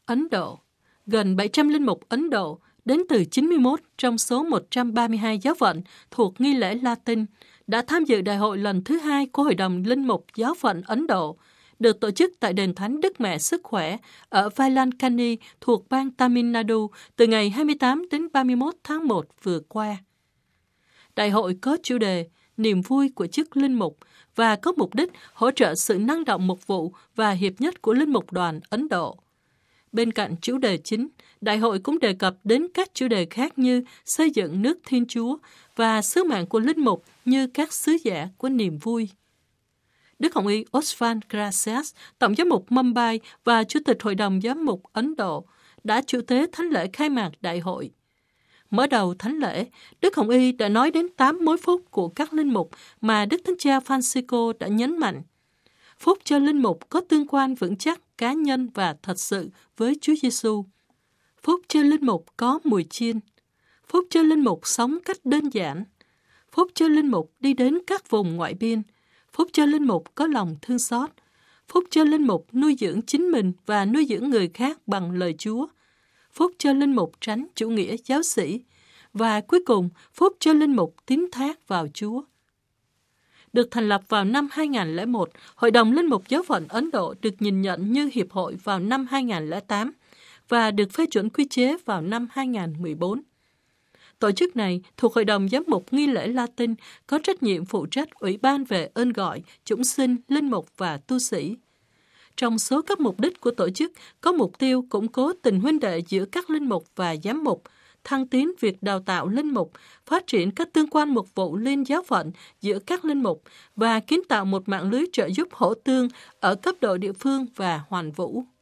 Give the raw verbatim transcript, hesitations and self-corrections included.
Ấn Độ. Gần bảy trăm linh mục Ấn Độ đến từ chín mươi mốt trong số một trăm ba mươi hai giáo phận thuộc nghi lễ Latin đã tham dự đại hội lần thứ hai của Hội đồng Linh mục Giáo phận Ấn Độ, được tổ chức tại đền thánh Đức Mẹ Sức Khỏe ở Velankani thuộc bang Tamil Nadu từ ngày hai mươi tám đến ba mươi mốt tháng một vừa qua. Đại hội có chủ đề Niềm vui của chức linh mục và có mục đích hỗ trợ sự năng động mục vụ và hiệp nhất của linh mục đoàn Ấn Độ. Bên cạnh chủ đề chính, đại hội cũng đề cập đến các chủ đề khác như xây dựng nước Thiên Chúa và sứ mạng của linh mục như các sứ giả của niềm vui. Đức Hồng y Osvaldo Gracias, Tổng giám mục Mumbai và Chủ tịch Hội đồng Giám mục Ấn Độ đã chủ tế thánh lễ khai mạc đại hội. Mở đầu thánh lễ, Đức Hồng y đã nói đến tám mối phúc của các linh mục mà Đức Thánh Cha Francisco đã nhấn mạnh. Phúc cho linh mục có tương quan vững chắc, cá nhân và thật sự với Chúa Giêsu. Phúc cho linh mục có mùi chiên. Phúc cho linh mục sống cách đơn giản. Phúc cho linh mục đi đến các vùng ngoại biên. Phúc cho linh mục có lòng thương xót. Phúc cho linh mục nuôi dưỡng chính mình và nuôi dưỡng người khác bằng lời Chúa. Phúc cho linh mục tránh chủ nghĩa giáo sĩ. Và cuối cùng, phúc cho linh mục tín thác vào Chúa. Được thành lập vào năm hai nghìn không trăm lẻ một, Hội đồng Linh mục Giáo phận Ấn Độ được nhìn nhận như hiệp hội vào năm hai nghìn không trăm lẻ tám và được phê chuẩn quy chế vào năm hai nghìn không trăm mười bốn. Tổ chức này thuộc Hội đồng Giám mục Nghi lễ Latin có trách nhiệm phụ trách Ủy ban về ơn gọi, chúng sinh, linh mục và tu sĩ. Trong số các mục đích của tổ chức có mục tiêu củng cố tình huynh đệ giữa các linh mục và giám mục, thăng tiến việc đào tạo linh mục, phát triển các tương quan mục vụ liên giáo phận giữa các linh mục và kiến tạo một mạng lưới trợ giúp hỗ tương ở cấp độ địa phương và hoàn vũ.